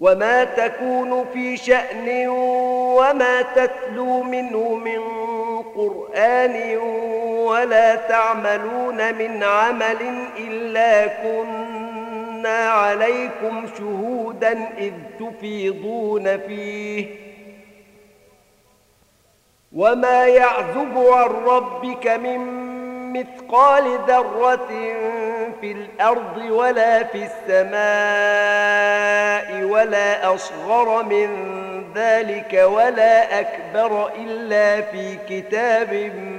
وما تكون في شأن وما تتلو منه من قرآن ولا تعملون من عمل إلا كنا عليكم شهودا إذ تفيضون فيه وما يعزب عن ربك من مثقال ذرة في الأرض ولا في السماء ولا أصغر من ذلك ولا أكبر إلا في كتاب